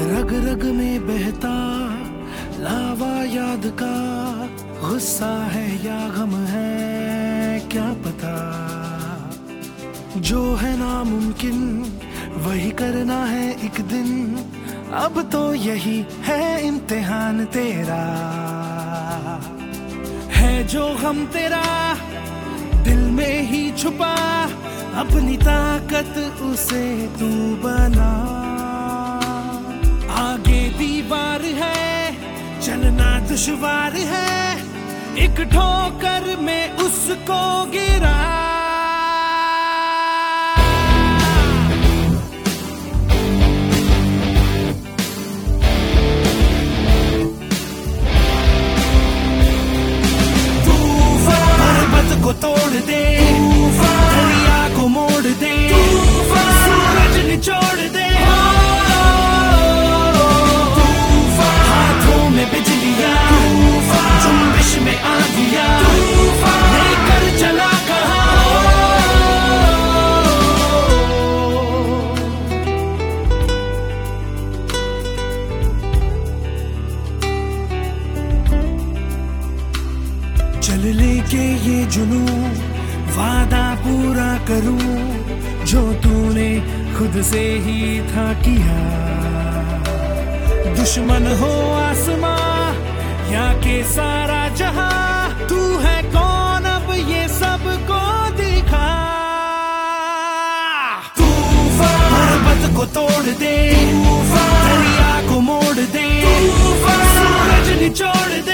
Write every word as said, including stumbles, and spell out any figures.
रग रग में बहता लावा याद का, गुस्सा है या गम है क्या पता। जो है नामुमकिन वही करना है एक दिन, अब तो यही है इम्तिहान तेरा। है जो गम तेरा दिल में ही छुपा, अपनी ताकत उसे तू बना। आगे दीवार है चलना दुश्वार है, एक ठोकर में उसको गिरा। को तोड़ दे, दरिया को मोड़ दे, सूरज निचोड़ दे, हाथों में बिजलियां, जुम्बिश में आंधियां, लेकर चला कहां। चल लेके ये जुनून, वादा पूरा करूं जो तूने खुद से ही था किया। दुश्मन हो आसमां या के सारा जहां, तू है कौन अब ये सबको दिखा। पर्वत को तोड़ दे, दरिया को मोड़ दे, सूरज निचोड़ दे,